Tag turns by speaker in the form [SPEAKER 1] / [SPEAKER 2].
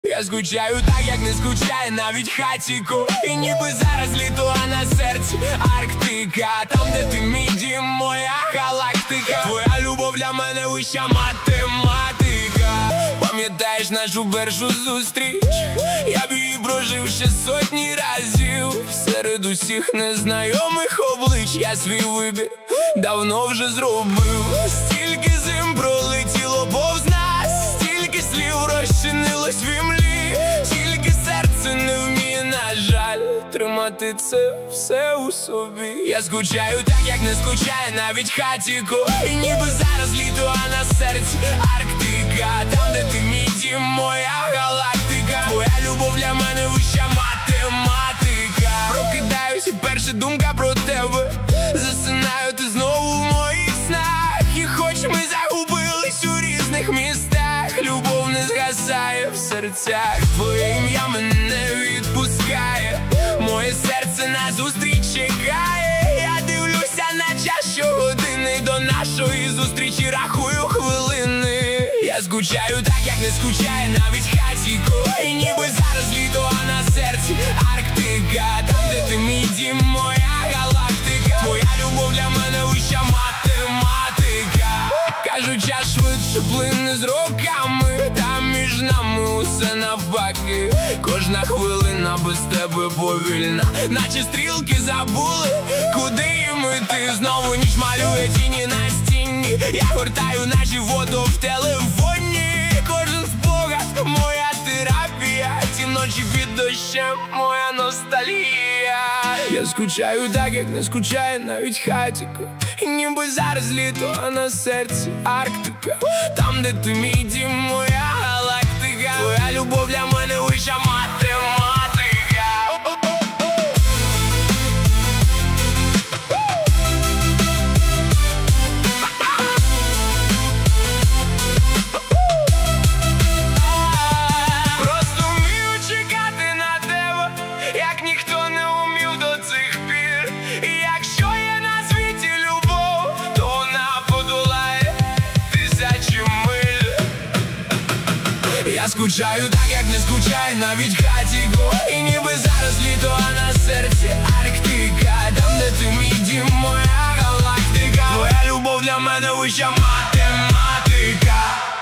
[SPEAKER 1] Я скучаю так, як не скучає навіть хатіко. І ніби зараз літо, а на серці Арктика. Там, де ти мій дім, моя галактика. Твоя любов для мене вища математика. Пам'ятаєш нашу першу зустріч? Я б її прожив ще сотні разів. Серед усіх незнайомих облич я свій вибір давно вже зробив. Стільки зим пролетіло повз нас, стільки слів розчинилось в імлі. Тільки серце не вміє, на жаль, тримати це все у собі. Я скучаю так, як не скучає навіть хатіко. І ніби зараз літо, а на серці Арктика. Там, де ти мій дім, моя галактика. Твоя любов для мене вища математика. Прокидаюсь і перша думка про тебе. Засинаю, ти знову в моїх снах. І хоч ми загубились у різних містах, любов не згасає в серцях. Твоє ім'я мене не відпускає. Моє серце назустріч чекає. Я дивлюся на час щогодини. До нашої зустрічі рахую хвилини. Я скучаю так, як не скучає навіть хатіко. І ніби зараз літо, а на серці Арктика. Там, де ти мій дім, моя галактика. Твоя любов для мене вища математика. Кажуть, час швидше плине з роками. Там між нами усе навпаки. Кожна хвилина без тебе повільна, наче стрілки забули, куди їм іти. Знову ніч малює тіні на стіні. Я гортаю наші фото в телефоні. Кожен спогад моя терапія. Ці ночі під дощем моя ностальгія. Я скучаю так, як не скучає навіть хатіко. І ніби зараз літо, а на серці Арктика. Там, де ти мій дім, моя галактика. Твоя любов для мене вища математика. Просто вмію чекати на тебе, як ніхто не умів до цих пір. І якщо є на світі любов, то вона подолає тисячі миль. Я скучаю так, як не скучає навіть хатіко. І ніби зараз літо, а на серці Арктика. Там, де ти мій дім, моя галактика. Твоя любов для мене вища математика.